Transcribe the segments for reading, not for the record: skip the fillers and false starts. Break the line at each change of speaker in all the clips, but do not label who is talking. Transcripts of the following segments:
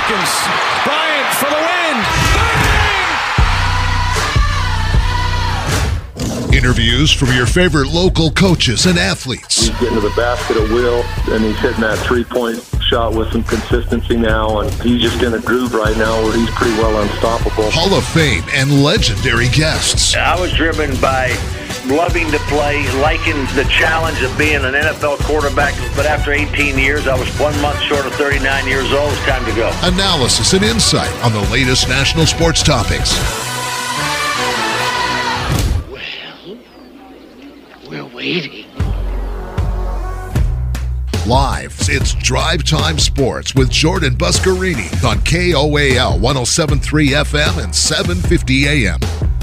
seconds. Bryant for the win. Bang!
Interviews from your favorite local coaches and athletes.
He's getting to the basket at will, and he's hitting that three-point shot with some consistency now, and he's just in a groove right now where he's pretty well unstoppable.
Hall of Fame and legendary guests.
I was driven by loving to play, liking the challenge of being an NFL quarterback, but after 18 years, I was 1 month short of 39 years old. It's time to go.
Analysis and insight on the latest national sports topics.
Well, we're waiting.
Live, it's Drive Time Sports with Jordan Buscarini on KOAL 107.3 FM and 750 AM.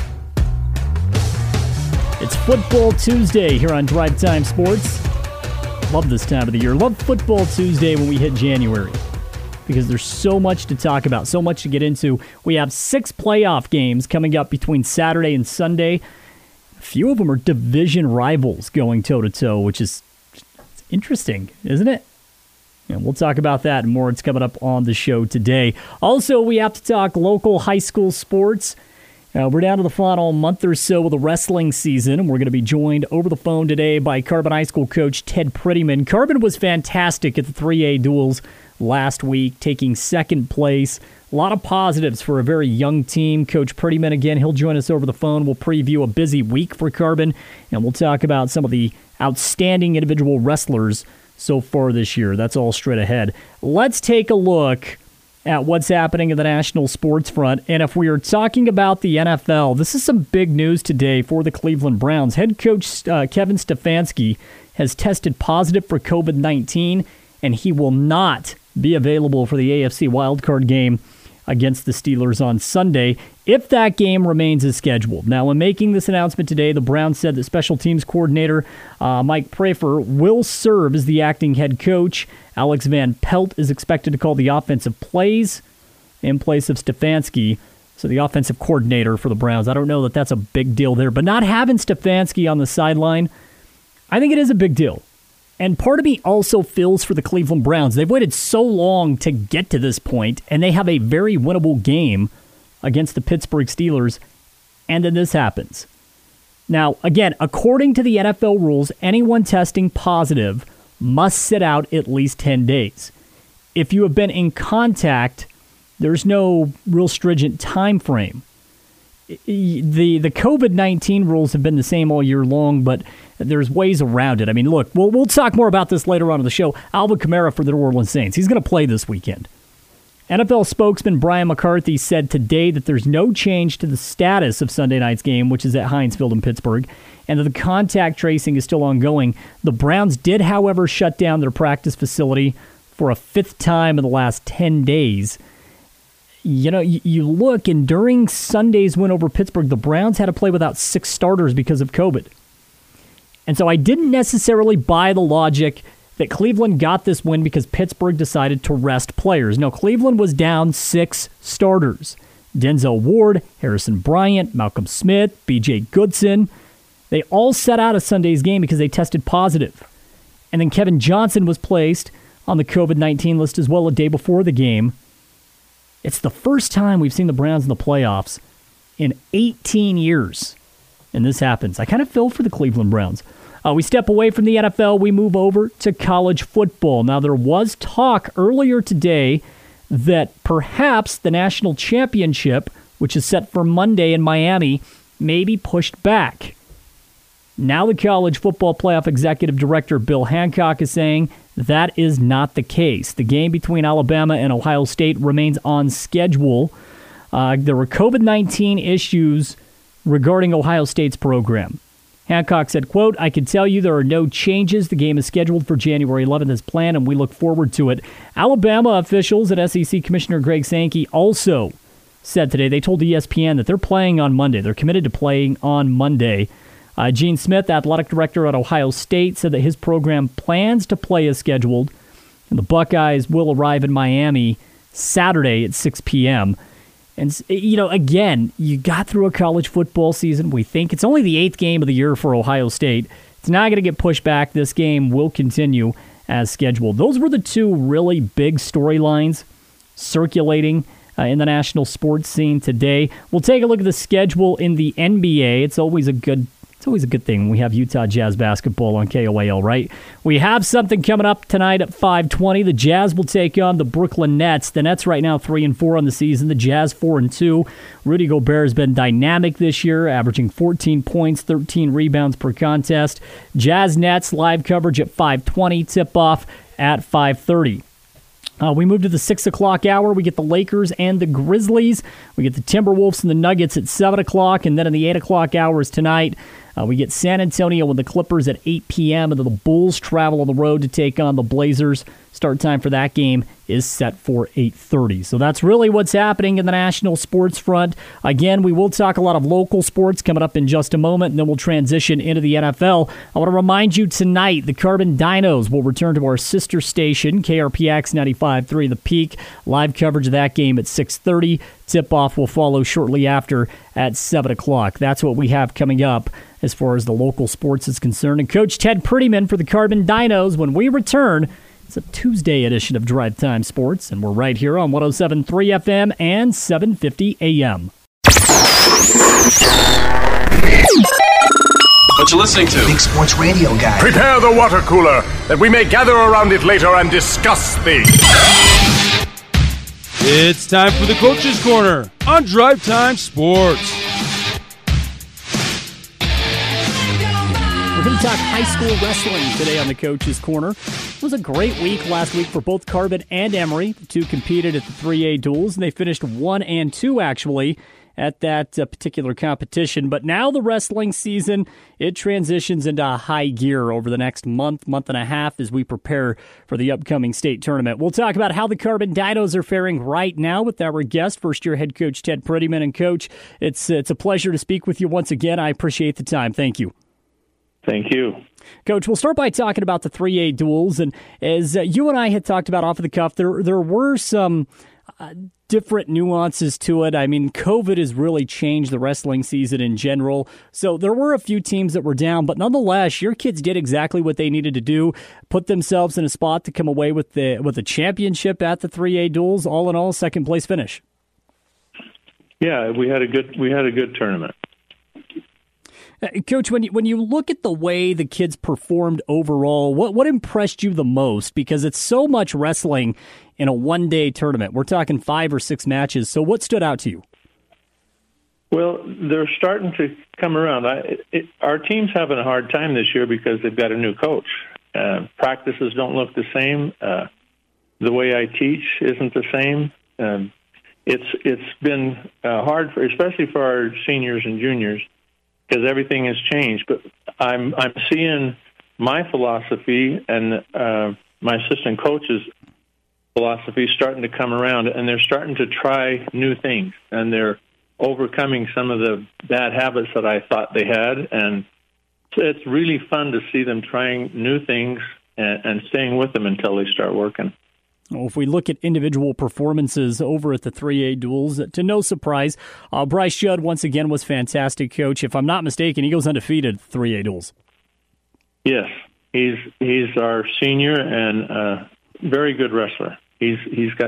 It's Football Tuesday here on Drive Time Sports. Love this time of the year. Love Football Tuesday when we hit January because there's so much to talk about, so much to get into. We have 6 playoff games coming up between Saturday and Sunday. A few of them are division rivals going toe-to-toe, which is interesting, isn't it? And we'll talk about that and more. It's coming up on the show today. Also, we have to talk local high school sports. We're down to the final month or so of the wrestling season, and we're going to be joined over the phone today by Carbon High School coach Ted Prettyman. Carbon was fantastic at the 3A duels last week, taking second place. A lot of positives for a very young team. Coach Prettyman, again, he'll join us over the phone. We'll preview a busy week for Carbon, and we'll talk about some of the outstanding individual wrestlers so far this year. That's all straight ahead. Let's take a look at what's happening in the national sports front. And if we are talking about the NFL, this is some big news today for the Cleveland Browns. Head coach Kevin Stefanski has tested positive for COVID-19, and he will not be available for the AFC wildcard game against the Steelers on Sunday if that game remains as scheduled. Now, in making this announcement today, the Browns said that special teams coordinator Mike Prafer will serve as the acting head coach. Alex Van Pelt is expected to call the offensive plays in place of Stefanski, so the offensive coordinator for the Browns. I don't know that that's a big deal there, but not having Stefanski on the sideline, I think it is a big deal. And part of me also feels for the Cleveland Browns. They've waited so long to get to this point, and they have a very winnable game against the Pittsburgh Steelers, and then this happens. Now, again, according to the NFL rules, anyone testing positive must sit out at least 10 days. If you have been in contact, there's no real stringent time frame. The COVID-19 rules have been the same all year long, but there's ways around it. I mean, look, we'll talk more about this later on in the show. Alvin Kamara for the New Orleans Saints. He's going to play this weekend. NFL spokesman Brian McCarthy said today that there's no change to the status of Sunday night's game, which is at Heinz Field in Pittsburgh, and that the contact tracing is still ongoing. The Browns did, however, shut down their practice facility for a 5th time in the last 10 days. You know, you look, and during Sunday's win over Pittsburgh, the Browns had to play without 6 starters because of COVID. And so I didn't necessarily buy the logic that Cleveland got this win because Pittsburgh decided to rest players. No, Cleveland was down 6 starters. Denzel Ward, Harrison Bryant, Malcolm Smith, B.J. Goodson. They all sat out of Sunday's game because they tested positive. And then Kevin Johnson was placed on the COVID-19 list as well a day before the game. It's the first time we've seen the Browns in the playoffs in 18 years. And this happens. I kind of feel for the Cleveland Browns. We step away from the NFL. We move over to college football. Now, there was talk earlier today that perhaps the national championship, which is set for Monday in Miami, may be pushed back. Now the College Football Playoff Executive Director Bill Hancock is saying that is not the case. The game between Alabama and Ohio State remains on schedule. There were COVID-19 issues regarding Ohio State's program. Hancock said, quote, "I can tell you there are no changes. The game is scheduled for January 11th as planned, and we look forward to it." Alabama officials and SEC Commissioner Greg Sankey also said today, they told ESPN that they're playing on Monday. They're committed to playing on Monday. Gene Smith, athletic director at Ohio State, said that his program plans to play as scheduled, and the Buckeyes will arrive in Miami Saturday at 6 p.m., And, you know, again, you got through a college football season. We think it's only the 8th game of the year for Ohio State. It's not going to get pushed back. This game will continue as scheduled. Those were the 2 really big storylines circulating in the national sports scene today. We'll take a look at the schedule in the NBA. It's always a good thing when we have Utah Jazz basketball on KOAL, right? We have something coming up tonight at 5:20. The Jazz will take on the Brooklyn Nets. The Nets right now 3-4 on the season. The Jazz 4-2. Rudy Gobert has been dynamic this year, averaging 14 points, 13 rebounds per contest. Jazz Nets live coverage at 5:20. Tip-off at 5:30. We move to the 6 o'clock hour. We get the Lakers and the Grizzlies. We get the Timberwolves and the Nuggets at 7 o'clock. And then in the 8 o'clock hours tonight, we get San Antonio and the Clippers at 8 p.m. And then the Bulls travel on the road to take on the Blazers. Start time for that game is set for 8:30. So that's really what's happening in the national sports front. Again, we will talk a lot of local sports coming up in just a moment, and then we'll transition into the NFL. I want to remind you tonight, the Carbon Dinos will return to our sister station, KRPX 95.3 The Peak. Live coverage of that game at 6:30. Tip-off will follow shortly after at 7 o'clock. That's what we have coming up as far as the local sports is concerned. And Coach Ted Prettyman for the Carbon Dinos, when we return, it's a Tuesday edition of Drive Time Sports, and we're right here on 107.3 FM and 750 AM.
What you listening to?
Big Sports Radio Guy.
Prepare the water cooler, that we may gather around it later and discuss things.
It's time for the Coach's Corner on Drive Time Sports.
We're going to talk high school wrestling today on the Coach's Corner. It was a great week last week for both Carbon and Emory. The two competed at the 3A duels, and they finished 1 and 2 actually at that particular competition. But now the wrestling season, it transitions into high gear over the next month and a half as we prepare for the upcoming state tournament. We'll talk about how the Carbon Dinos are faring right now with our guest, first-year head coach Ted Prettyman. And Coach, it's a pleasure to speak with you once again. I appreciate the time. Thank you.
Thank you.
Coach, we'll start by talking about the 3A duels. And as you and I had talked about off of the cuff, there were some different nuances to it. I mean, COVID has really changed the wrestling season in general. So there were a few teams that were down, but nonetheless, your kids did exactly what they needed to do, put themselves in a spot to come away with the championship at the 3A duels. All in all, second place finish.
Yeah, we had a good tournament.
Coach, when you look at the way the kids performed overall, what impressed you the most? Because it's so much wrestling in a one-day tournament. We're talking 5 or 6 matches. So what stood out to you?
Well, they're starting to come around. Our team's having a hard time this year because they've got a new coach. Practices don't look the same. The way I teach isn't the same. It's been hard, especially for our seniors and juniors, because everything has changed. But I'm seeing my philosophy and my assistant coach's philosophy starting to come around, and they're starting to try new things, and they're overcoming some of the bad habits that I thought they had. And it's really fun to see them trying new things and staying with them until they start working.
Well, if we look at individual performances over at the 3A duels, to no surprise, Bryce Judd once again was fantastic, Coach. If I'm not mistaken, he goes undefeated at 3A duels.
Yes, he's our senior and very good wrestler. He's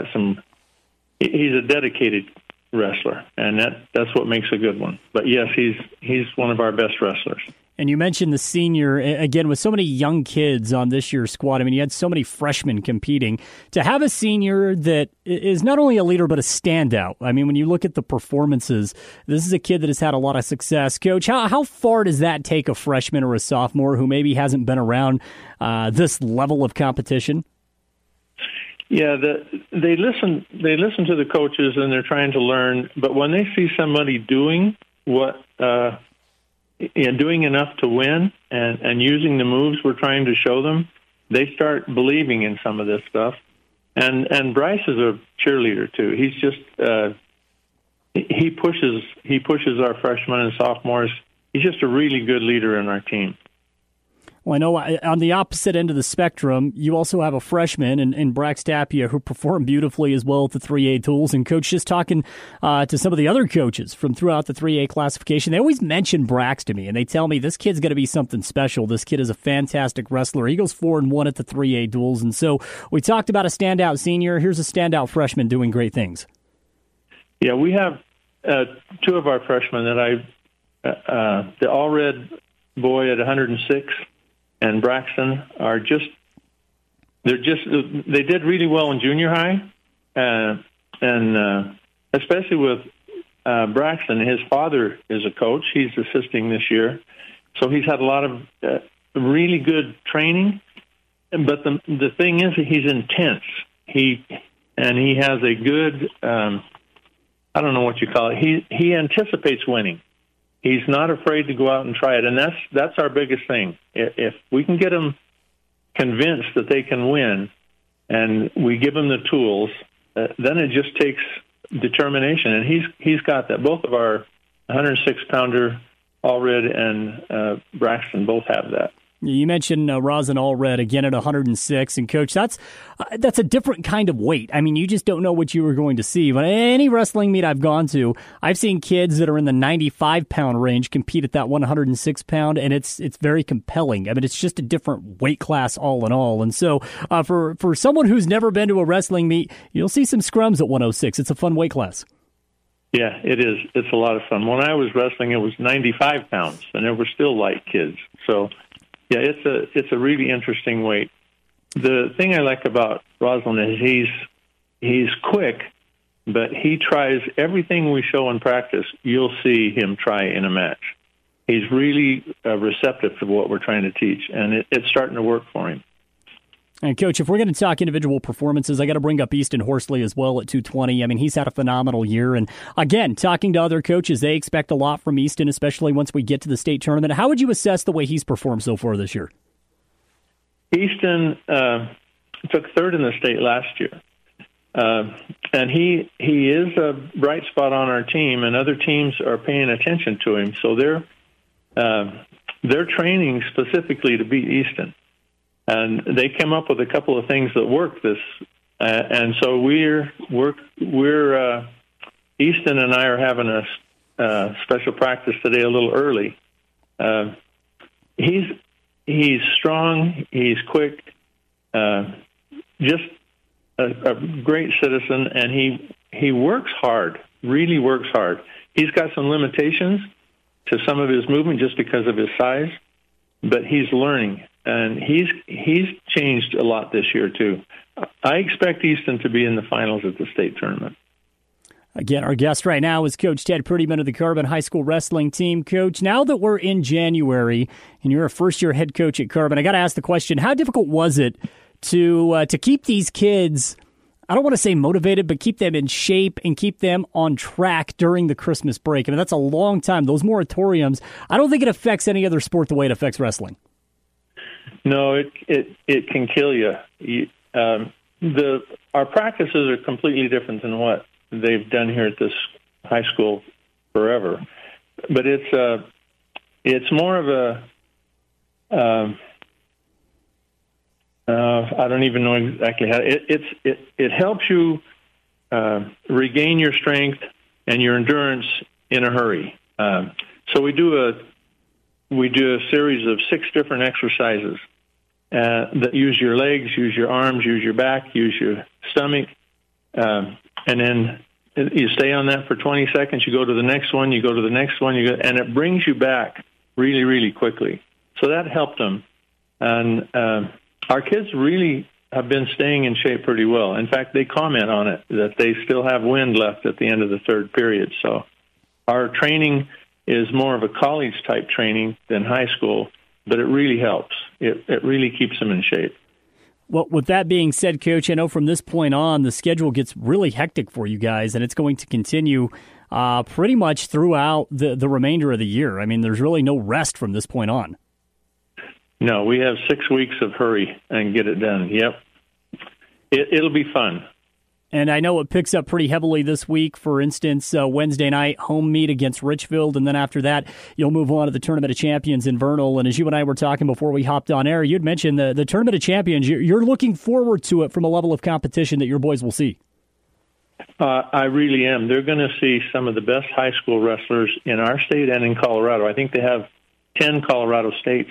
a dedicated wrestler, and that's what makes a good one. But yes, he's one of our best wrestlers.
And you mentioned the senior, again, with so many young kids on this year's squad. I mean, you had so many freshmen competing. To have a senior that is not only a leader, but a standout. I mean, when you look at the performances, this is a kid that has had a lot of success. Coach, how far does that take a freshman or a sophomore who maybe hasn't been around this level of competition?
Yeah, they listen to the coaches and they're trying to learn. But when they see somebody doing doing enough to win and using the moves we're trying to show them, they start believing in some of this stuff. And Bryce is a cheerleader too. He's just he pushes our freshmen and sophomores. He's just a really good leader in our team.
Well, I know on the opposite end of the spectrum, you also have a freshman in Brax Tapia who performed beautifully as well at the 3A tools. And Coach, just talking to some of the other coaches from throughout the 3A classification, they always mention Brax to me, and they tell me this kid's going to be something special. This kid is a fantastic wrestler. He goes 4-1 at the 3A duels. And so we talked about a standout senior. Here's a standout freshman doing great things. Yeah,
we have two of our freshmen that the Allred boy at 106 and Braxton they did really well in junior high, and especially with Braxton. His father is a coach. He's assisting this year, so he's had a lot of really good training. But the thing is, he's intense. He has a good I don't know what you call it. He anticipates winning. He's not afraid to go out and try it, and that's our biggest thing. If we can get them convinced that they can win, and we give them the tools, then it just takes determination, and he's got that. Both of our 106-pounder, Allred and Braxton, both have that.
You mentioned Rosin Allred again at 106, and Coach, that's a different kind of weight. I mean, you just don't know what you were going to see. But any wrestling meet I've gone to, I've seen kids that are in the 95-pound range compete at that 106-pound, and it's very compelling. I mean, it's just a different weight class all in all. And so for someone who's never been to a wrestling meet, you'll see some scrums at 106. It's a fun weight class.
Yeah, it is. It's a lot of fun. When I was wrestling, it was 95 pounds, and there were still light kids. So yeah, it's a really interesting weight. The thing I like about Roslin is he's quick, but he tries everything we show in practice. You'll see him try in a match. He's really receptive to what we're trying to teach, and it's starting to work for him.
And, Coach, if we're going to talk individual performances, I got to bring up Easton Horsley as well at 220. I mean, he's had a phenomenal year. And, again, talking to other coaches, they expect a lot from Easton, especially once we get to the state tournament. How would you assess the way he's performed so far this year?
Easton took third in the state last year. And he is a bright spot on our team, and other teams are paying attention to him. So they're training specifically to beat Easton. And they came up with a couple of things that work this, and so we're Easton and I are having a special practice today a little early. He's strong, he's quick, just a great citizen, and he works hard, really works hard. He's got some limitations to some of his movement just because of his size, but he's learning. And he's changed a lot this year, too. I expect Easton to be in the finals at the state tournament.
Again, our guest right now is Coach Ted Prettyman of the Carbon High School wrestling team. Coach, now that we're in January and you're a first-year head coach at Carbon, I got to ask the question, how difficult was it to keep these kids, I don't want to say motivated, but keep them in shape and keep them on track during the Christmas break? I mean, that's a long time. Those moratoriums, I don't think it affects any other sport the way it affects wrestling.
No, it can kill you. Our practices are completely different than what they've done here at this high school forever. But it's more of a I don't even know exactly how it helps you regain your strength and your endurance in a hurry. So we do a series of 6 different exercises that use your legs, use your arms, use your back, use your stomach, and then you stay on that for 20 seconds. You go to the next one, you go to the next one, and it brings you back really, really quickly. So that helped them. And our kids really have been staying in shape pretty well. In fact, they comment on it, that they still have wind left at the end of the third period. So our training is more of a college-type training than high school, but it really helps. It really keeps them in shape.
Well, with that being said, Coach, I know from this point on, the schedule gets really hectic for you guys, and it's going to continue pretty much throughout the remainder of the year. I mean, there's really no rest from this point on.
No, we have 6 weeks of hurry and get it done. Yep. It'll be fun.
And I know it picks up pretty heavily this week. For instance, Wednesday night, home meet against Richfield. And then after that, you'll move on to the Tournament of Champions in Vernal. And as you and I were talking before we hopped on air, you'd mentioned the Tournament of Champions. You're looking forward to it from a level of competition that your boys will see.
I really am. They're going to see some of the best high school wrestlers in our state and in Colorado. I think they have 10 Colorado teams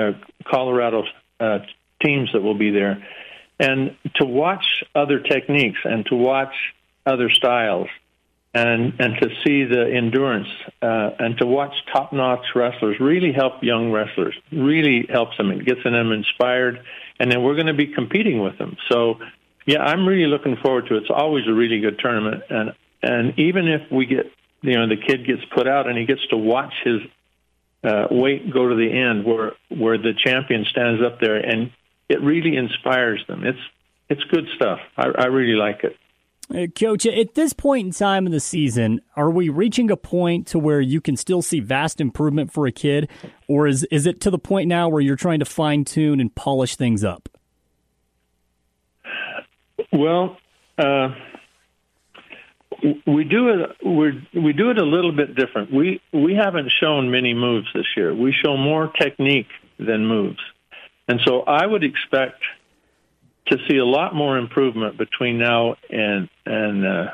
that will be there. And to watch other techniques and to watch other styles and to see the endurance and to watch top-notch wrestlers really help young wrestlers, really helps them. It gets them inspired, and then we're going to be competing with them. So, yeah, I'm really looking forward to it. It's always a really good tournament. And even if we get, the kid gets put out and he gets to watch his weight go to the end where the champion stands up there, and it really inspires them. It's good stuff. I really like it.
Coach, at this point in time in the season, are we reaching a point to where you can still see vast improvement for a kid, or is it to the point now where you're trying to fine-tune and polish things up?
Well, we do it a little bit different. We haven't shown many moves this year. We show more technique than moves. And so I would expect to see a lot more improvement between now and the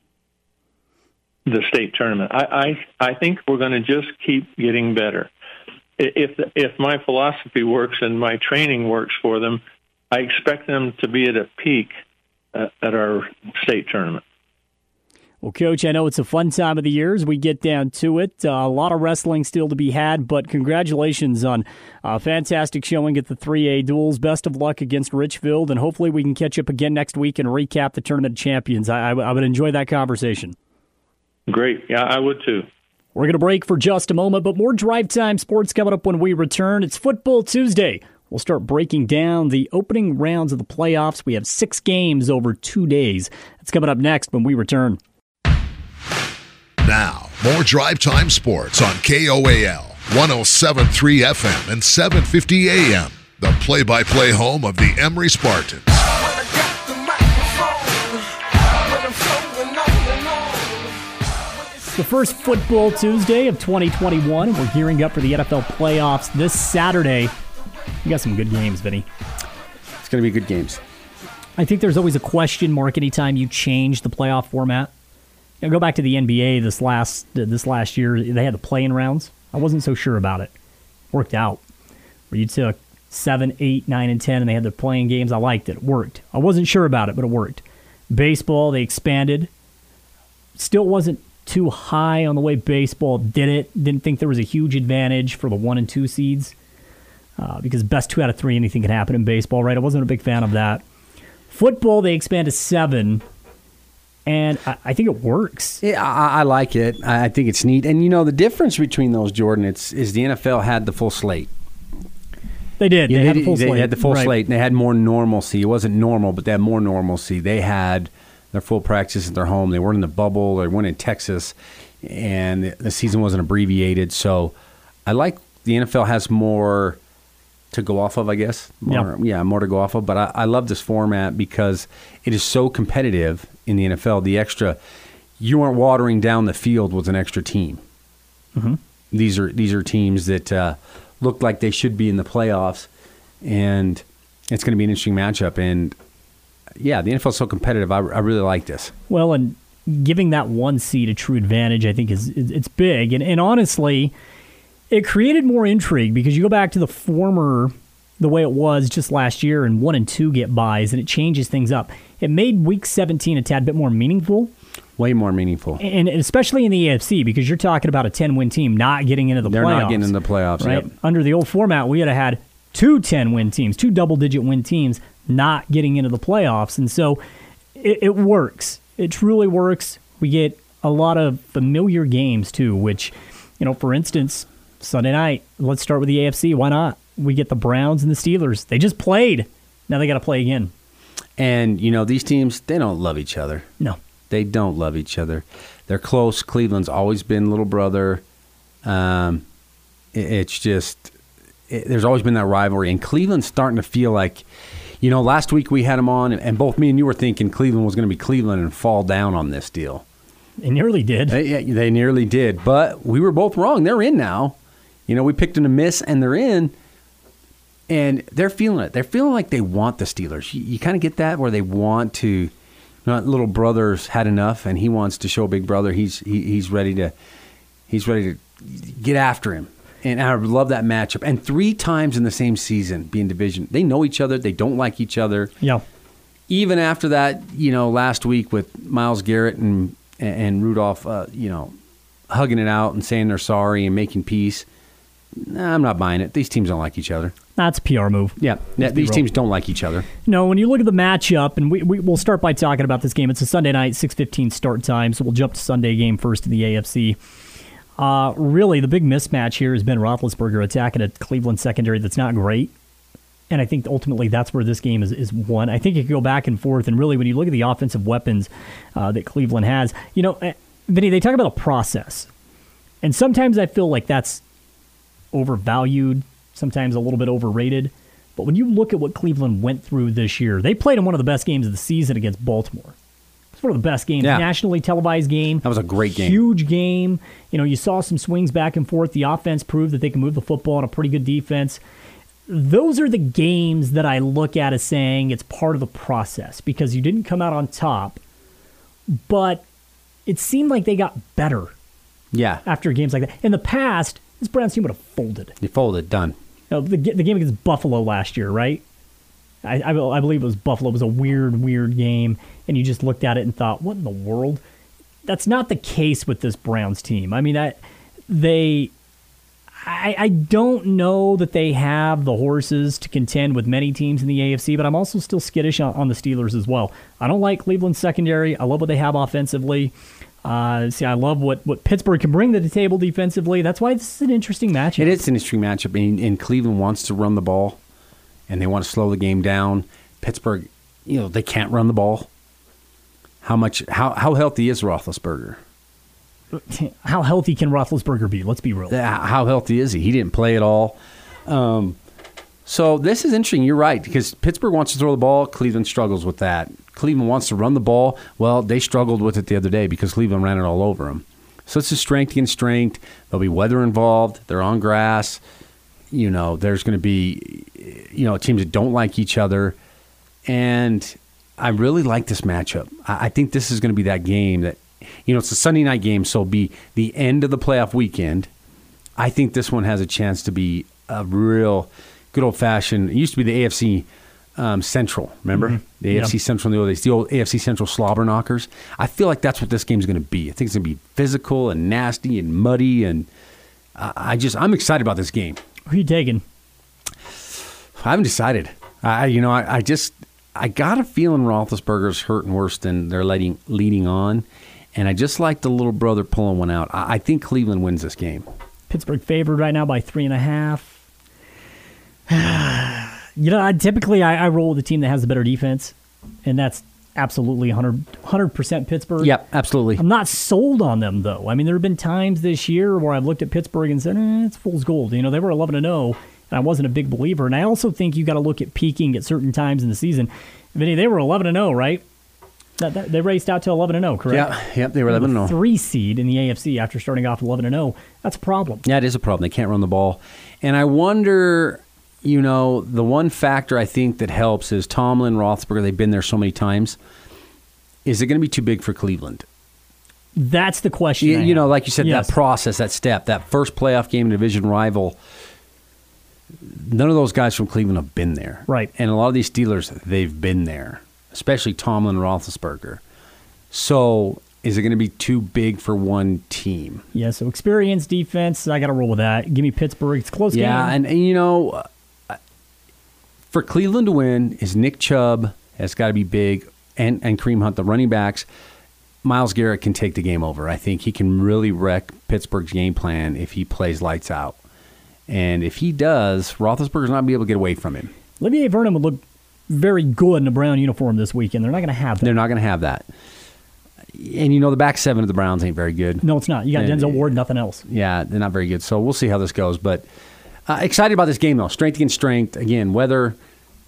state tournament. I think we're going to just keep getting better. If my philosophy works and my training works for them, I expect them to be at a peak at our state tournament.
Well, Coach, I know it's a fun time of the year as we get down to it. A lot of wrestling still to be had, but congratulations on a fantastic showing at the 3A duels. Best of luck against Richfield, and hopefully we can catch up again next week and recap the Tournament of Champions. I would enjoy that conversation.
Great. Yeah, I would too.
We're going to break for just a moment, but more Drive Time Sports coming up when we return. It's Football Tuesday. We'll start breaking down the opening rounds of the playoffs. We have 6 games over 2 days. That's coming up next when we return.
Now, more Drive Time Sports on KOAL, 107.3 FM and 750 AM, the play-by-play home of the Emory Spartans.
The first Football Tuesday of 2021, and we're gearing up for the NFL playoffs this Saturday. We got some good games, Vinny.
It's going to be good games.
I think there's always a question mark anytime you change the playoff format. Go back to the NBA this last year. They had the play-in rounds. I wasn't so sure about it. Worked out. Where you took 7, 8, 9, and 10, and they had the playing games. I liked it. It worked. I wasn't sure about it, but it worked. Baseball, they expanded. Still wasn't too high on the way baseball did it. Didn't think there was a huge advantage for the 1 and 2 seeds because best 2 out of 3, anything can happen in baseball, right? I wasn't a big fan of that. Football, they expanded 7. And I think it works.
Yeah, I like it. I think it's neat. And, the difference between those, Jordan, is the NFL had the full slate.
They did. They had the full slate.
They had the full slate, and they had more normalcy. It wasn't normal, but they had more normalcy. They had their full practice at their home. They weren't in the bubble. They weren't in Texas, and the season wasn't abbreviated. So I like the NFL has more to go off of, I guess. More to go off of. But I love this format because it is so competitive in the NFL. The extra, you aren't watering down the field with an extra team.
Mm-hmm.
These are teams that look like they should be in the playoffs, and it's going to be an interesting matchup. And yeah, the NFL is so competitive. I really like this. Well,
and giving that 1 seed a true advantage, I think it's big. And honestly, it created more intrigue because you go back to the way it was just last year, and 1 and 2 get buys, and it changes things up. It made Week 17 a tad bit more meaningful.
Way more meaningful.
And especially in the AFC, because you're talking about a 10-win team not getting into the playoffs.
They're not getting into the playoffs,
right?
Yep.
Under the old format, we would have had 2 10-win teams, 2 double-digit win teams not getting into the playoffs. And so it works. It truly works. We get a lot of familiar games, too, which, for instance, Sunday night, let's start with the AFC. Why not? We get the Browns and the Steelers. They just played. Now they got to play again.
And, these teams, they don't love each other.
No.
They don't love each other. They're close. Cleveland's always been little brother. It's just, there's always been that rivalry. And Cleveland's starting to feel like, You know, last week we had them on, and both me and you were thinking Cleveland was going to be Cleveland and fall down on this deal.
They nearly did.
They nearly did, but we were both wrong. They're in now. You know, we picked them to miss, and they're in, and they're feeling it. They're feeling like they want the Steelers. You kind of get that where they want to. You know, little brother's had enough, and he wants to show big brother he's ready to get after him. And I love that matchup. And 3 times in the same season, being division, they know each other. They don't like each other.
Yeah.
Even after that, you know, last week with Myles Garrett and Rudolph, you know, hugging it out and saying they're sorry and making peace. Nah, I'm not buying it. These teams don't like each other.
That's a PR move.
Yeah, these teams don't like each other.
No, when you look at the matchup, and we'll start by talking about this game. It's a Sunday night, 6:15 start time, so we'll jump to Sunday game first in the AFC. Really, the big mismatch here has been Roethlisberger attacking a Cleveland secondary that's not great. And I think ultimately that's where this game is won. I think it could go back and forth. And really, when you look at the offensive weapons that Cleveland has, you know, Vinny, they talk about a process. And sometimes I feel like that's overvalued, sometimes a little bit overrated. But when you look at what Cleveland went through this year, they played in one of the best games of the season against Baltimore. It's one of the best games, nationally televised game.
That was a great game.
Huge game. You know, you saw some swings back and forth. The offense proved that they can move the football on a pretty good defense. Those are the games that I look at as saying it's part of the process because you didn't come out on top, but it seemed like they got better after games like that. In the past, this Browns team would have folded.
They folded, done.
You know, the game against Buffalo last year, right? I believe it was Buffalo. It was a weird game, and you just looked at it and thought, what in the world? That's not the case with this Browns team. I mean, I don't know that they have the horses to contend with many teams in the AFC, but I'm also still skittish on the Steelers as well. I don't like Cleveland's secondary. I love what they have offensively. I love what Pittsburgh can bring to the table defensively. That's why this is an interesting matchup.
It is an interesting matchup, and Cleveland wants to run the ball, and they want to slow the game down. Pittsburgh, you know, they can't run the ball. How healthy is Roethlisberger?
How healthy can Roethlisberger be? Let's be real.
How healthy is he? He didn't play at all. So this is interesting. You're right, because Pittsburgh wants to throw the ball. Cleveland struggles with that. Cleveland wants to run the ball. Well, they struggled with it the other day because Cleveland ran it all over them. So it's a strength against strength. There'll be weather involved. They're on grass. You know, there's going to be, you know, teams that don't like each other. And I really like this matchup. I think this is going to be that game that, you know, it's a Sunday night game, so it'll be the end of the playoff weekend. I think this one has a chance to be a real good old-fashioned, it used to be the AFC Central, remember? Mm-hmm. The AFC Central in the old days, the old AFC Central slobber knockers. I feel like that's what this game's going to be. I think it's going to be physical and nasty and muddy, and I'm excited about this game.
Who are you taking?
I haven't decided. I got a feeling Roethlisberger's hurting worse than they're leading on. And I just like the little brother pulling one out. I think Cleveland wins this game.
Pittsburgh favored right now by 3.5. You know, typically I roll with the team that has the better defense, and that's absolutely 100% Pittsburgh.
Yep, absolutely.
I'm not sold on them, though. I mean, there have been times this year where I've looked at Pittsburgh and said, it's fool's gold. You know, they were 11-0, and I wasn't a big believer. And I also think you got to look at peaking at certain times in the season. Vinny, they were 11-0, right? They raced out to 11-0, correct?
Yeah, they were 11-0.
3 seed in the AFC after starting off 11-0. That's a problem.
Yeah, it is a problem. They can't run the ball. And I wonder, you know, the one factor I think that helps is Tomlin, Roethlisberger, they've been there so many times. Is it going to be too big for Cleveland?
That's the question.
You know, like you said, that process, that step, that first playoff game, division rival, none of those guys from Cleveland have been there.
Right.
And a lot of these Steelers, they've been there, especially Tomlin and Roethlisberger. So is it going to be too big for one team?
Yeah, so experience, defense, I got to roll with that. Give me Pittsburgh. It's a close game.
Yeah, and you know, for Cleveland to win, is Nick Chubb has got to be big, and Kareem Hunt, the running backs. Myles Garrett can take the game over. I think he can really wreck Pittsburgh's game plan if he plays lights out. And if he does, Roethlisberger's not going to be able to get away from him.
Olivier Vernon would look very good in a Brown uniform this weekend. They're not going to have that.
They're not going to have that. And, you know, the back seven of the Browns ain't very good.
No, it's not. You got Denzel Ward, nothing else.
Yeah, they're not very good. So we'll see how this goes. But excited about this game, though. Strength against strength. Again, weather,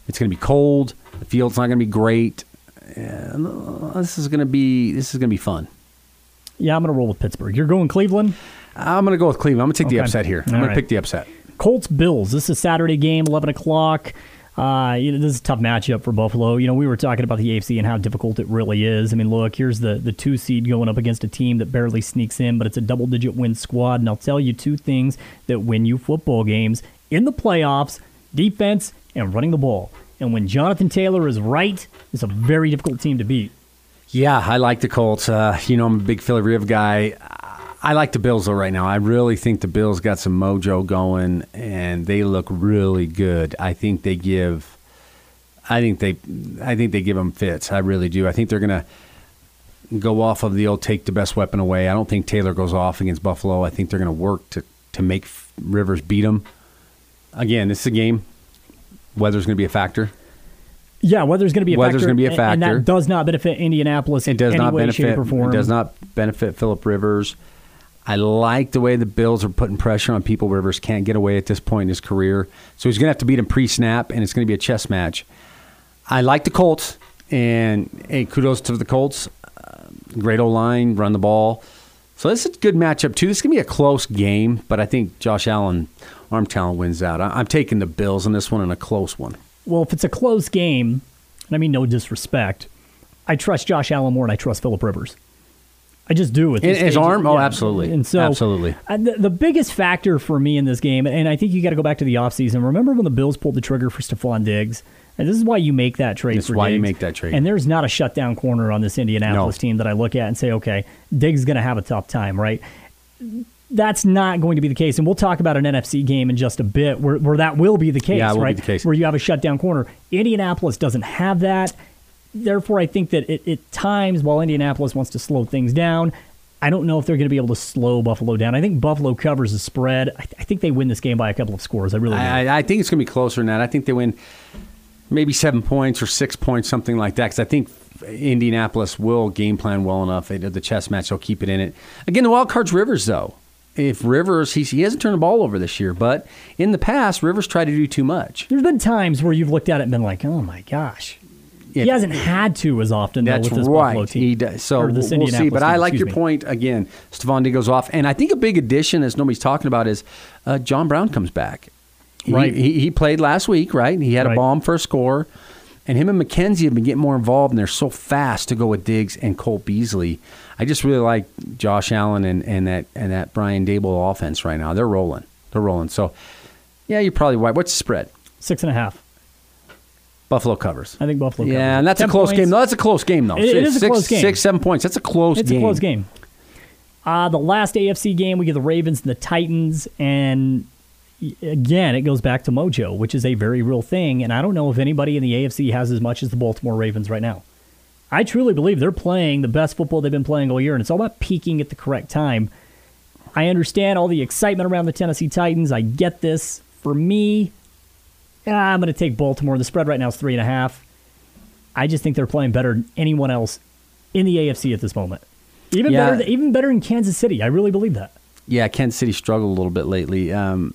It's going to be cold. The field's not going to be great. This is going to be fun.
Yeah, I'm going to roll with Pittsburgh. You're going Cleveland?
I'm going to go with Cleveland. I'm going to take the upset here. I'm going to pick the upset.
Colts-Bills. This is a Saturday game, 11 o'clock. This is a tough matchup for Buffalo. We were talking about the AFC and how difficult it really is. I mean, look, here's the 2 seed going up against a team that barely sneaks in, but it's a double-digit win squad. And I'll tell you 2 things that win you football games in the playoffs: defense and running the ball. And when Jonathan Taylor is right, it's a very difficult team to beat.
Yeah, I like the Colts. I'm a big Philly Riv guy. I like the Bills, though, right now. I really think the Bills got some mojo going, and they look really good. I think they give them fits. I really do. I think they're going to go off of the old take the best weapon away. I don't think Taylor goes off against Buffalo. I think they're going to work to make Rivers beat them. Again, this is a game. Weather's going to be a factor.
Yeah, weather's going to be a factor. And that does not benefit Indianapolis in any way, shape, or form.
It does not benefit Phillip Rivers. I like the way the Bills are putting pressure on people. Rivers can't get away at this point in his career. So he's going to have to beat him pre-snap, and it's going to be a chess match. I like the Colts, and hey, kudos to the Colts. Great O-line, run the ball. So this is a good matchup, too. This is going to be a close game, but I think Josh Allen, arm talent, wins out. I'm taking the Bills in this one, and a close one.
Well, if it's a close game, and I mean no disrespect, I trust Josh Allen more than I trust Phillip Rivers. I just do.
His arm? Oh, absolutely.
And so,
absolutely.
The biggest factor for me in this game, and I think you got to go back to the offseason. Remember when the Bills pulled the trigger for Stephon Diggs? And this is why you make that trade for Diggs.
That's why you make that trade.
And there's not a shutdown corner on this Indianapolis team that I look at and say, okay, Diggs is going to have a tough time, right? That's not going to be the case. And we'll talk about an NFC game in just a bit where that will be the case,
yeah, it will
right?
be the case.
Where you have a shutdown corner. Indianapolis doesn't have that. Therefore, I think that at times, while Indianapolis wants to slow things down, I don't know if they're going to be able to slow Buffalo down. I think Buffalo covers the spread. I think they win this game by a couple of scores. I really do.
I think it's going to be closer than that. I think they win maybe 7 points or 6 points, something like that, because I think Indianapolis will game plan well enough. They did the chess match. They'll keep it in it. Again, the wild card's Rivers, though. If Rivers, he hasn't turned the ball over this year, but in the past, Rivers tried to do too much.
There's been times where you've looked at it and been like, oh, my gosh. He hasn't had to as often, though, with this Buffalo team.
He does. So we'll see. But I like your point. Again, Stephon Diggs goes off. And I think a big addition, as nobody's talking about, is John Brown comes back.
Right.
He played last week, right? He had a bomb for a score. And him and McKenzie have been getting more involved, and they're so fast to go with Diggs and Cole Beasley. I just really like Josh Allen and that Brian Daboll offense right now. They're rolling. So, yeah, you're probably right. What's the spread?
6.5.
Buffalo covers.
I think Buffalo covers.
Yeah, and that's a close game. No, that's a close game, though.
It is a close game.
6, 7 points. That's a close game.
It's a close game. The last AFC game, we get the Ravens and the Titans, and again, it goes back to mojo, which is a very real thing, and I don't know if anybody in the AFC has as much as the Baltimore Ravens right now. I truly believe they're playing the best football they've been playing all year, and it's all about peaking at the correct time. I understand all the excitement around the Tennessee Titans. I get this. For me, I'm going to take Baltimore. The spread right now is 3.5. I just think they're playing better than anyone else in the AFC at this moment. Even better in Kansas City. I really believe that.
Yeah, Kansas City struggled a little bit lately.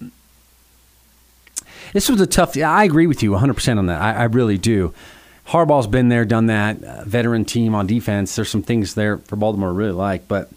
This was a tough. I agree with you 100% on that. I really do. Harbaugh's been there, done that. Veteran team on defense. There's some things there for Baltimore I really like, but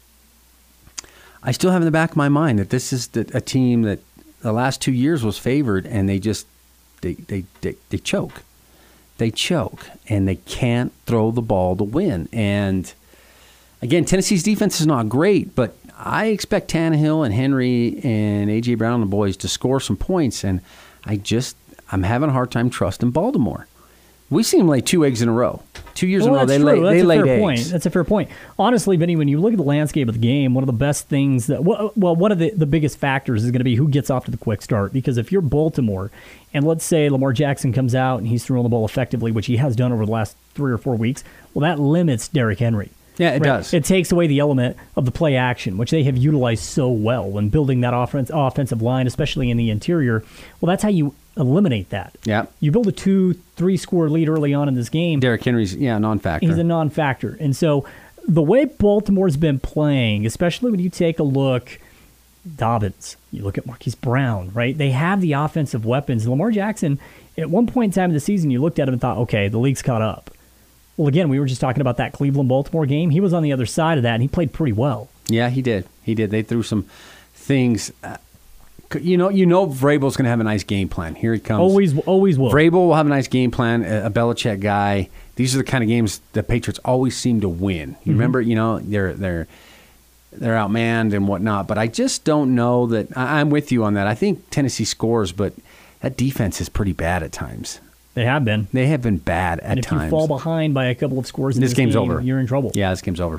I still have in the back of my mind that this is a team that the last 2 years was favored, and they just they choke. They choke, and they can't throw the ball to win. And again, Tennessee's defense is not great, but I expect Tannehill and Henry and A.J. Brown and the boys to score some points, and I'm having a hard time trusting Baltimore. We've seen them lay 2 eggs in a row. 2 years in a row, they laid eggs.
That's a fair point. Honestly, Vinny, when you look at the landscape of the game, one of the best things one of the biggest factors is going to be who gets off to the quick start. Because if you're Baltimore, and let's say Lamar Jackson comes out and he's throwing the ball effectively, which he has done over the last 3 or 4 weeks, well, that limits Derrick Henry.
Yeah, it does.
It takes away the element of the play action, which they have utilized so well when building that offensive line, especially in the interior. Well, that's how you eliminate that.
Yeah.
You build a 2-3 score lead early on in this game.
Derrick Henry's, non-factor.
He's a non-factor. And so the way Baltimore's been playing, especially when you take a look Dobbins. You look at Marquise Brown, right? They have the offensive weapons. Lamar Jackson, at one point in time in the season, you looked at him and thought, okay, the league's caught up. Well, again, we were just talking about that Cleveland-Baltimore game. He was on the other side of that, and he played pretty well.
Yeah, he did. He did. They threw some things. You know, Vrabel's going to have a nice game plan. Here it comes.
Always will.
Vrabel will have a nice game plan, a Belichick guy. These are the kind of games the Patriots always seem to win. You remember, they're outmanned and whatnot, but I just don't know that. I'm with you on that. I think Tennessee scores, but that defense is pretty bad at times.
They have been.
They have been bad at
and if
times.
You fall behind by a couple of scores in this
game's
game,
over.
You're in trouble.
Yeah, this game's over.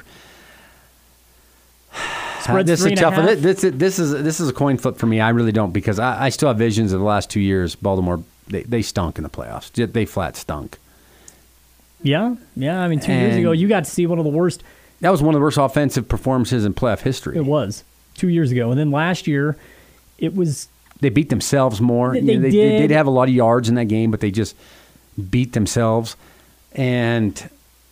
Spread's
this is a tough one.
3.5.
This is a coin flip for me. I really don't, because I still have visions of the last 2 years. Baltimore, they stunk in the playoffs. They flat stunk.
Yeah. I mean, 2 years ago, you got to see one of the worst.
That was one of the worst offensive performances in playoff history.
It was 2 years ago, and then last year, it was.
They beat themselves more.
They
did.
did
have a lot of yards in that game, but they just beat themselves. And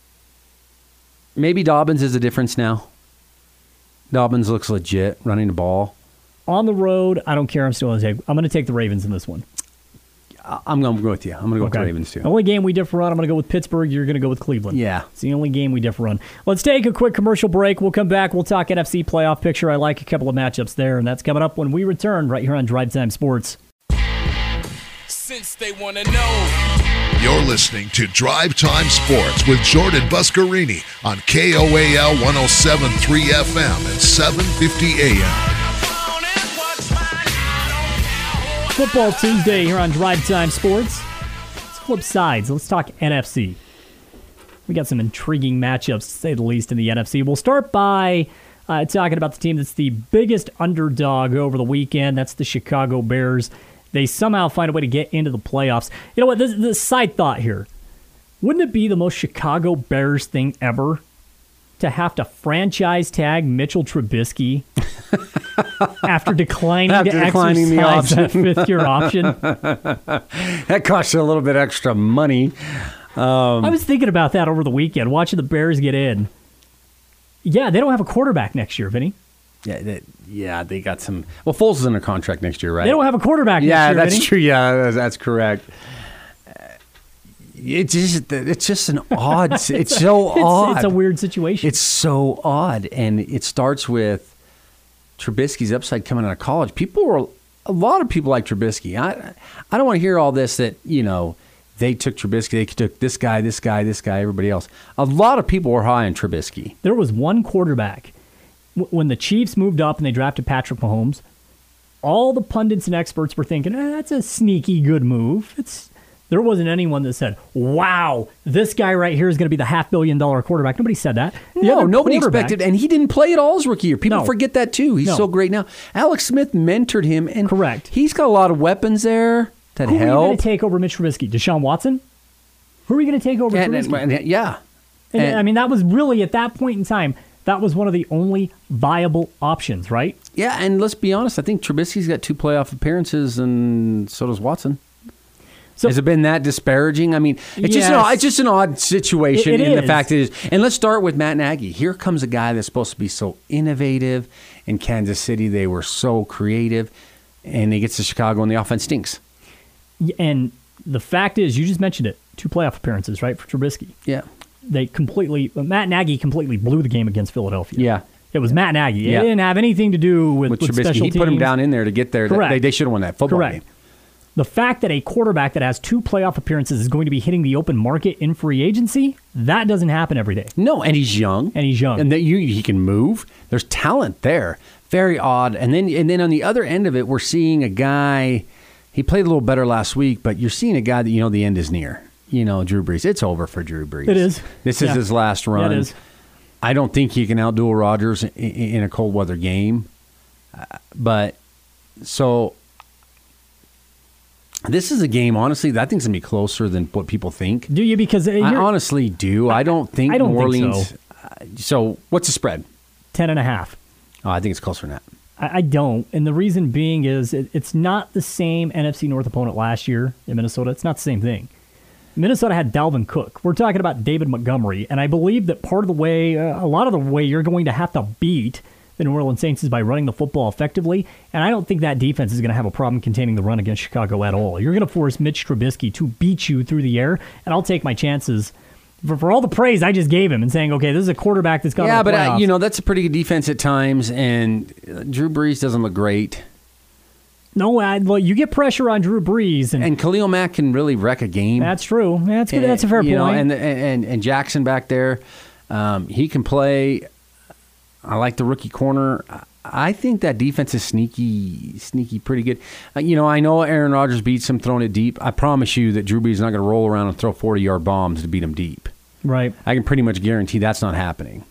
maybe Dobbins is the difference now. Dobbins looks legit running the ball.
On the road, I don't care. I'm still going to take. I'm going to take the Ravens in this one.
I'm going to go with you. I'm going to go with the Ravens too.
The only game we differ on, I'm going to go with Pittsburgh. You're going to go with Cleveland.
Yeah.
It's the only game we differ on. Let's take a quick commercial break. We'll come back. We'll talk NFC playoff picture. I like a couple of matchups there, and that's coming up when we return right here on Drive Time Sports.
Since they want to know.
You're listening to Drive Time Sports with Jordan Buscarini on KOAL 107.3 FM and 750 AM.
Football Tuesday here on Drive Time Sports. Let's flip sides. Let's talk NFC. We got some intriguing matchups, to say the least, in the NFC. We'll start by talking about the team that's the biggest underdog over the weekend. That's the Chicago Bears. They somehow find a way to get into the playoffs. You know what? This side thought here. Wouldn't it be the most Chicago Bears thing ever to have to franchise tag Mitchell Trubisky after declining to exercise that fifth-year option?
That costs you a little bit extra money.
I was thinking about that over the weekend, watching the Bears get in. Yeah, they don't have a quarterback next year, Vinny.
Yeah, they got some. Well, Foles is under contract next year, right?
They don't have a quarterback next year.
Yeah, that's
Vinny.
true. Yeah, that's correct. It's just an odd. It's so odd.
It's a weird situation.
It's so odd, and it starts with Trubisky's upside coming out of college. A lot of people like Trubisky. I don't want to hear all this that they took Trubisky, they took this guy, everybody else. A lot of people were high on Trubisky.
There was one quarterback. When the Chiefs moved up and they drafted Patrick Mahomes, all the pundits and experts were thinking, that's a sneaky good move. There wasn't anyone that said, wow, this guy right here is going to be the $500 million quarterback. Nobody said that.
Nobody expected, and he didn't play at all his rookie year. People forget that too. He's so great now. Alex Smith mentored him, and
correct.
He's got a lot of weapons there that help.
Who are you going to take over Mitch Trubisky? Deshaun Watson? Who are you going to take over Trubisky?
Yeah.
I mean, that was really, at that point in time, that was one of the only viable options, right?
Yeah, and let's be honest. I think Trubisky's got 2 playoff appearances, and so does Watson. So, has it been that disparaging? I mean, it's just an odd situation in the fact that it is. And let's start with Matt Nagy. Here comes a guy that's supposed to be so innovative. In Kansas City, they were so creative, and he gets to Chicago, and the offense stinks. And the fact is, you just mentioned it, 2 playoff appearances, right, for Trubisky. Yeah.
Matt Nagy completely blew the game against Philadelphia.
Yeah.
It was Matt Nagy.
Yeah.
It didn't have anything to do with
Trubisky.
special teams.
He put him down in there to get there.
Correct.
They should have won that football
game. The fact that a quarterback that has 2 playoff appearances is going to be hitting the open market in free agency, that doesn't happen every day.
No, and he's young. And that he can move. There's talent there. Very odd. And then on the other end of it, we're seeing a guy, he played a little better last week, but you're seeing a guy that the end is near. Drew Brees. It's over for Drew Brees.
It is.
This is his last run.
Yeah, it is.
I don't think he can outduel Rodgers in a cold weather game. This is a game, honestly, that I think is going to be closer than what people think.
Do you? Because
I honestly do. I don't think New Orleans.
Think so.
So what's the spread?
10.5.
Oh, I think it's closer than that.
I don't. And the reason being is it's not the same NFC North opponent last year in Minnesota. It's not the same thing. Minnesota had Dalvin Cook. We're talking about David Montgomery. And I believe that part of the way, a lot of the way you're going to have to beat the New Orleans Saints is by running the football effectively, and I don't think that defense is going to have a problem containing the run against Chicago at all. You're going to force Mitch Trubisky to beat you through the air, and I'll take my chances for all the praise I just gave him and saying, okay, this is a quarterback that's got
yeah,
to the
but
playoffs.
that's a pretty good defense at times, and Drew Brees doesn't look great.
No, well, you get pressure on Drew Brees, and
Khalil Mack can really wreck a game.
That's true. That's good. That's a fair point.
And Jackson back there, he can play. I like the rookie corner. I think that defense is sneaky pretty good. I know Aaron Rodgers beats him throwing it deep. I promise you that Drew Brees is not going to roll around and throw 40-yard bombs to beat him deep.
Right.
I can pretty much guarantee that's not happening.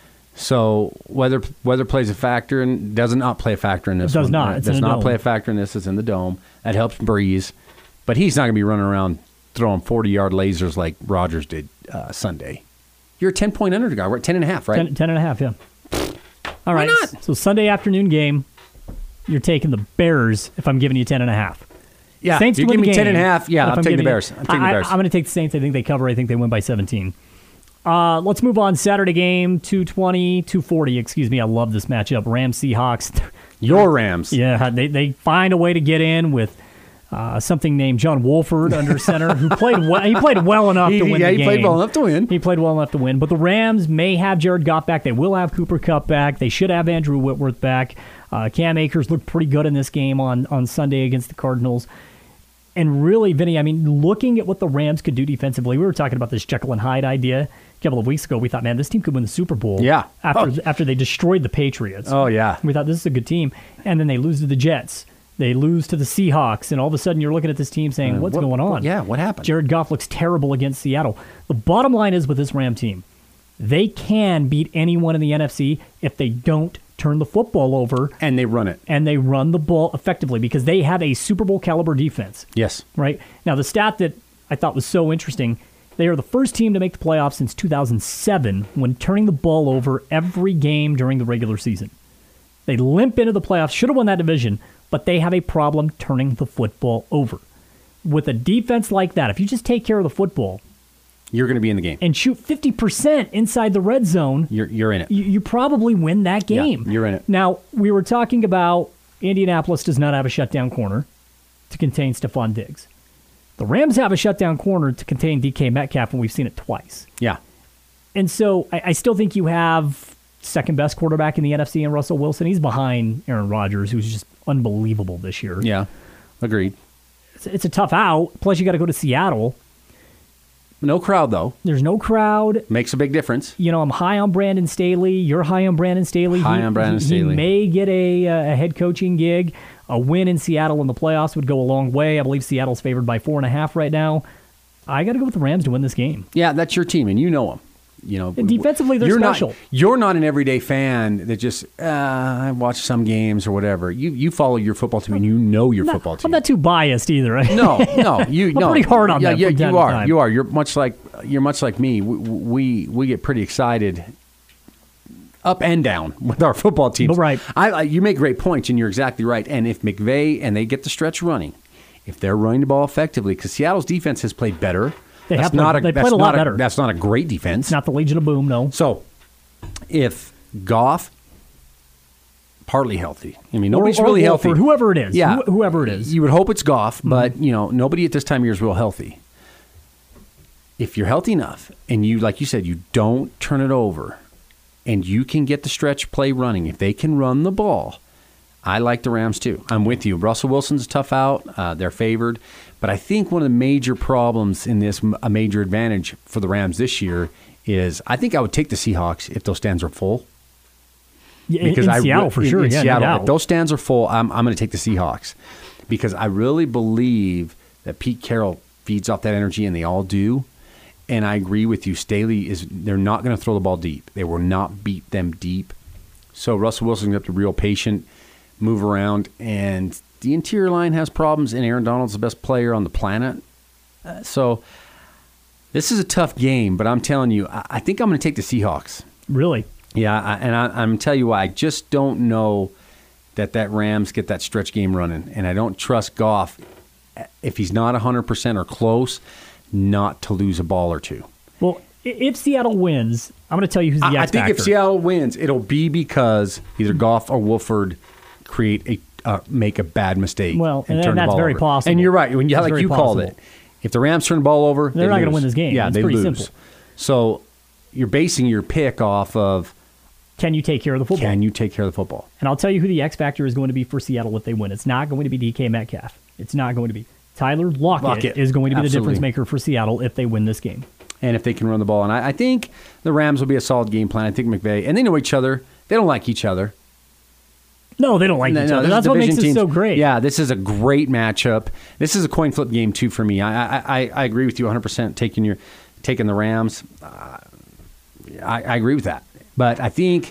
So weather plays a factor and does not play a factor in this.
It does not.
It does not play a factor in this. It's in the dome. That helps Breeze. But he's not going to be running around throwing 40-yard lasers like Rodgers did Sunday. You're a 10-point underdog. We're at 10.5, right?
10.5, yeah. All right.
Why not?
So Sunday afternoon game, you're taking the Bears if I'm giving you 10.5.
Yeah,
Saints
you
to win
give me
the game.
10.5. Yeah, I'm taking the Bears. I'm
going to take the Saints. I think they cover. I think they win by 17. Let's move on. Saturday game, 240. Excuse me. I love this matchup. Rams Seahawks.
Your Rams.
Yeah, they find a way to get in with something named John Wolford under center, who played well. He played well enough to win the game.
He played well enough to win.
He played well enough to win. But the Rams may have Jared Goff back. They will have Cooper Kupp back. They should have Andrew Whitworth back. Cam Akers looked pretty good in this game on Sunday against the Cardinals. And really, Vinny, I mean, looking at what the Rams could do defensively, we were talking about this Jekyll and Hyde idea a couple of weeks ago. We thought, man, this team could win the Super Bowl.
Yeah.
After they destroyed the Patriots.
Oh, yeah.
We thought this is a good team. And then they lose to the Jets. They lose to the Seahawks, and all of a sudden you're looking at this team saying, what's going on?
What happened?
Jared Goff looks terrible against Seattle. The bottom line is with this Ram team, they can beat anyone in the NFC if they don't turn the football over.
And they run it.
And they run the ball effectively because they have a Super Bowl caliber defense.
Yes.
Right? Now, the stat that I thought was so interesting, they are the first team to make the playoffs since 2007 when turning the ball over every game during the regular season. They limp into the playoffs, should have won that division, but they have a problem turning the football over. With a defense like that, if you just take care of the football,
you're going to be in the game.
And shoot 50% inside the red zone,
you're in it.
You probably win that game.
Yeah, you're in it.
Now, we were talking about Indianapolis does not have a shutdown corner to contain Stephon Diggs. The Rams have a shutdown corner to contain DK Metcalf, and we've seen it twice.
Yeah.
And so I still think you have second best quarterback in the NFC in Russell Wilson. He's behind Aaron Rodgers, who's just unbelievable this year.
Yeah, agreed.
It's a tough out. Plus, you got to go to Seattle.
No crowd, though.
There's no crowd.
Makes a big difference.
I'm high on Brandon Staley. You're high on Brandon Staley. He may get a head coaching gig. A win in Seattle in the playoffs would go a long way. I believe Seattle's favored by 4.5 right now. I got to go with the Rams to win this game.
Yeah, that's your team, and you know them.
And defensively, they're special.
You're not an everyday fan that just I watch some games or whatever. You follow your football team and you know your football team.
I'm not too biased either. Right?
No, I'm
pretty hard on that.
Yeah, you are. You're much like me. We get pretty excited up and down with our football teams.
Right.
You make great points, and you're exactly right. And if McVay and they get the stretch running, if they're running the ball effectively, because Seattle's defense has played better.
They played a lot better.
That's not a great defense.
Not the Legion of Boom, no.
So, if Goff, partly healthy. I mean, nobody's really healthy.
Whoever it is.
Yeah.
Whoever it is.
You would hope it's Goff, but, nobody at this time of year is real healthy. If you're healthy enough, and you, like you said, you don't turn it over, and you can get the stretch play running, if they can run the ball, I like the Rams too. I'm with you. Russell Wilson's tough out. They're favored. But I think one of the major problems in this, a major advantage for the Rams this year, is I think I would take the Seahawks if those stands are full.
In Seattle, for sure.
In Seattle,
no
if those stands are full, I'm going to take the Seahawks. Because I really believe that Pete Carroll feeds off that energy, and they all do. And I agree with you. Staley they're not going to throw the ball deep. They will not beat them deep. So Russell Wilson's going to have to be real patient, move around, and the interior line has problems, and Aaron Donald's the best player on the planet. So this is a tough game, but I'm telling you, I think I'm going to take the Seahawks.
Really?
Yeah, I'm going to tell you why. I just don't know that Rams get that stretch game running, and I don't trust Goff, if he's not 100% or close, not to lose a ball or two.
Well, If Seattle wins, I'm going to tell you who's the X factor.
I think if Seattle wins, it'll be because either Goff or Wolford make a bad mistake.
Well, and
turn
that's
the ball
very
over.
possible.
And you're right. Like you called it. If the Rams turn the ball over,
they're not going to win this game.
Yeah,
it's
they
pretty
lose.
simple.
So you're basing your pick off of,
can you take care of the football?
Can you take care of the football?
And I'll tell you who the X factor is going to be for Seattle if they win. It's not going to be DK Metcalf. It's not going to be. Tyler Lockett is going to be the difference maker for Seattle if they win this game.
And if they can run the ball. And I think the Rams will be a solid game plan. I think McVay, and they know each other. They don't like each other.
No, they don't like each other. That's what makes it so great.
Yeah, this is a great matchup. This is a coin flip game, too, for me. I agree with you 100% taking the Rams. I agree with that. But I think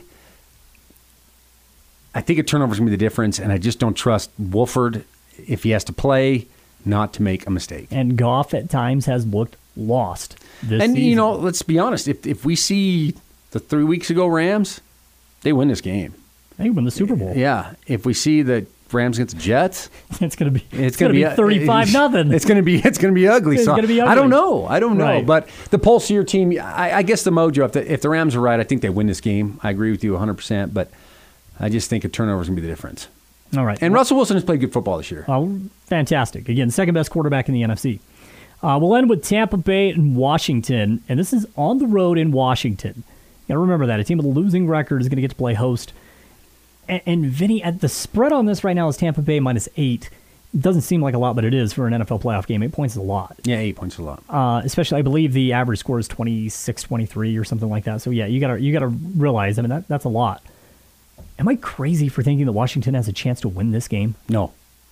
a turnover is going to be the difference, and I just don't trust Wolford, if he has to play, not to make a mistake.
And Goff at times has looked lost this season.
And, let's be honest. If we see the 3 weeks ago Rams, they win this game.
They win the Super Bowl.
Yeah. If we see the Rams against the Jets,
it's going to be 35-0.
It's going to be ugly.
It's going to be ugly.
I don't know.
Right.
But the pulse of your team, I guess the mojo. If the Rams are right, I think they win this game. I agree with you 100%. But I just think a turnover is going to be the difference.
All right.
And Russell Wilson has played good football this year.
Oh, fantastic. Again, second best quarterback in the NFC. We'll end with Tampa Bay and Washington. And this is on the road in Washington. You got to remember that. A team with a losing record is going to get to play host. And Vinny, the spread on this right now is Tampa Bay -8. It doesn't seem like a lot, but it is for an NFL playoff game. 8 points is a lot.
Yeah, 8 points is a lot.
Especially, I believe the average score is 26-23 or something like that. So yeah, you gotta realize. I mean, that's a lot. Am I crazy for thinking that Washington has a chance to win this game?
No,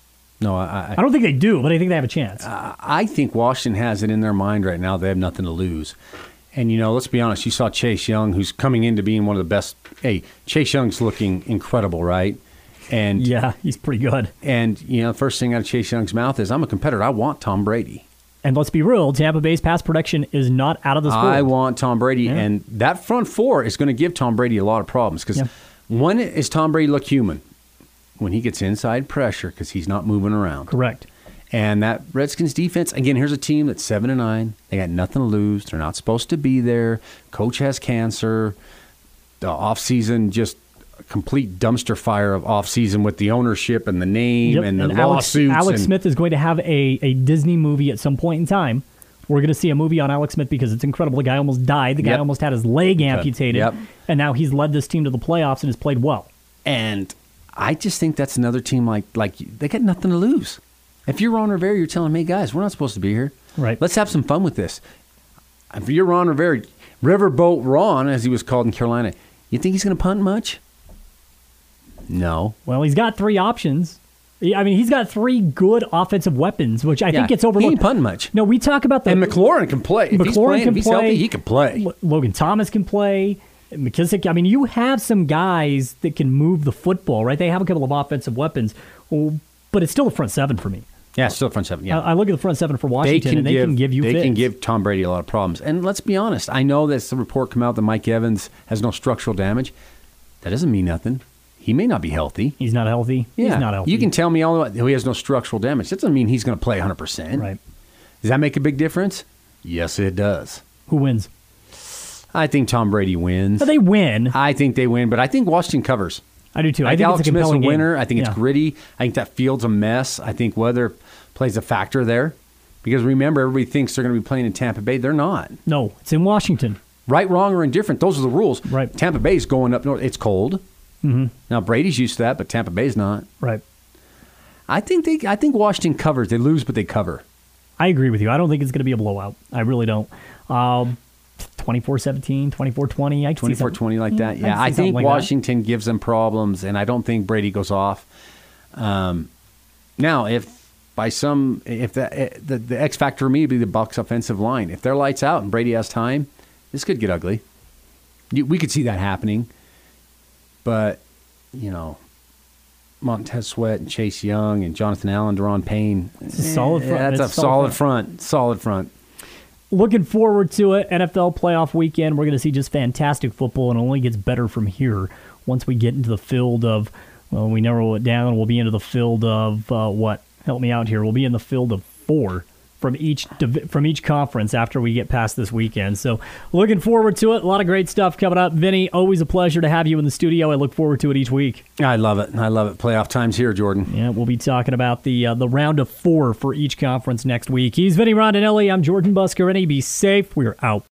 I don't think they do, but I think they have a chance.
I think Washington has it in their mind right now. They have nothing to lose. And, let's be honest, you saw Chase Young, who's coming into being one of the best. Hey, Chase Young's looking incredible, right? And
yeah, he's pretty good.
And, the first thing out of Chase Young's mouth is, I'm a competitor. I want Tom Brady.
And let's be real, Tampa Bay's pass production is not out of this world.
I want Tom Brady. Yeah. And that front four is going to give Tom Brady a lot of problems. Because when does Tom Brady look human? When he gets inside pressure because he's not moving around.
Correct.
And that Redskins defense, again, here's a team that's 7-9. They got nothing to lose. They're not supposed to be there. Coach has cancer. The offseason, just a complete dumpster fire of offseason with the ownership and the name and the lawsuits.
Alex Smith is going to have a Disney movie at some point in time. We're going to see a movie on Alex Smith because it's incredible. The guy almost died. The guy almost had his leg amputated. And now he's led this team to the playoffs and has played well.
And I just think that's another team like they got nothing to lose. If you're Ron Rivera, you're telling me, guys, we're not supposed to be here.
Right.
Let's have some fun with this. If you're Ron Rivera, Riverboat Ron, as he was called in Carolina, you think he's going to punt much? No.
Well, he's got 3 options. I mean, he's got 3 good offensive weapons, which I think gets overlooked.
He ain't punting much.
No, we talk about
And McLaurin can play. If he's healthy, he can play.
Logan Thomas can play. McKissick. I mean, you have some guys that can move the football, right? They have a couple of offensive weapons, but it's still a front 7 for me.
Yeah, it's still front 7. Yeah,
I look at the front 7 for Washington, and they can give you fits.
They can give Tom Brady a lot of problems. And let's be honest, I know there's a report come out that Mike Evans has no structural damage. That doesn't mean nothing. He may not be healthy.
He's not healthy.
Yeah.
He's not healthy.
You can tell me all about he has no structural damage. That doesn't mean he's going to play 100%.
Right.
Does that make a big difference? Yes, it does.
Who wins?
I think Tom Brady wins.
They win.
I think they win, but I think Washington covers.
I do too.
I think
Alex
it's a
compelling
Smith's a winner.
game.
I think it's gritty. I think that field's a mess. I think weather plays a factor there. Because remember, everybody thinks they're going to be playing in Tampa Bay. They're not.
No, it's in Washington.
Right, wrong, or indifferent. Those are the rules.
Right.
Tampa Bay's going up north. It's cold.
Mm-hmm.
Now, Brady's used to that, but Tampa Bay's not.
Right.
I think Washington covers. They lose, but they cover.
I agree with you. I don't think it's going to be a blowout. I really don't. 24-17, 24-20.
24-20 like that. Yeah, I think like Washington gives them problems, and I don't think Brady goes off. Now, if the X factor for me would be the Bucs offensive line. If they're lights out and Brady has time, this could get ugly. We could see that happening. But, Montez Sweat and Chase Young and Jonathan Allen, Deron Payne.
It's a solid front.
That's a solid front. Solid front.
Looking forward to it. NFL playoff weekend. We're going to see just fantastic football, and it only gets better from here once we get into the field of, well, we narrow it down. We'll be into the field of what? Help me out here. We'll be in the field of 4 from each conference after we get past this weekend. So looking forward to it. A lot of great stuff coming up. Vinny, always a pleasure to have you in the studio. I look forward to it each week.
I love it. Playoff time's here, Jordan.
Yeah, we'll be talking about the round of 4 for each conference next week. He's Vinny Rondinelli. I'm Jordan Buscarini. Be safe. We're out.